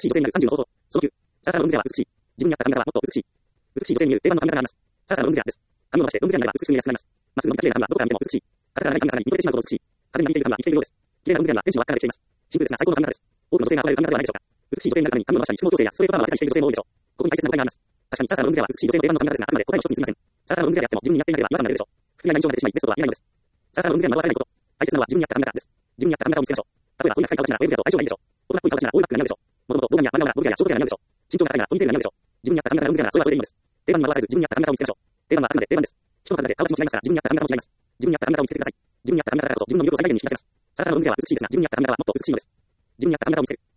しい女性になる30の方法。その9。サラサラの運命は美しい。自分に合った髪型はもっと美しい。美しい女性に見る定番の髪型があります。サラサラの運命です。髪を伸ばしてロングヘアになれば美しく見えやすくなります。まっすぐ伸びた綺麗な髪はどこから見ても美しい。肩からない髪がさらに見とれてしまうほど美しい。風になびいている髪は生きているようです。綺麗なロングヘアには天使の輪っかができています。シンプルですが最高の髪型です。多くの女性が憧れる髪型ではないでしょうか。美しい女性になるために髪を伸ばしたり、質問矯正やストレートパーマを当てたりしている女性も多いでしょう。ここに大切な誤解があります。確かにサラサラのロングヘアは美しい女性の定番の髪型ですが、あくまで答えの一つに過ぎません。サラサラのロングヘアであっても自分にやっていなければ違和感が出るでしょう。普通な印象が出てしまいベストとは言えないのです。サラサラのロングヘアに惑わされないこと。大切なのは自分に合った髪型です。自分に合った髪型を見つけましょう。例えば、老いが深い顔立ちならウェーブヘアと相性がいいでしょう。大人っぽい顔立ちならオールバックが似合うでしょう。もともとボブには真ん中ならボブヘアやショートヘアが似合うでしょう。身長が高いならポニーテールが似合うでしょう。自分に合った髪型のロングヘアならそれはそれでいいのです。定番に惑わされず自分に合った髪型を見つけましょう。定番はあくまで定番です。人の数だけ顔立ちも違いますから自分に合った髪型も違います。自分に合った髪型を見つけてください。自分に合った髪型だからこそ自分の魅力を最大限に引き出せます。サラサラのロングヘアは美しいですが自分に合った髪型はもっと美しいのです。自分に合った髪型を見つける。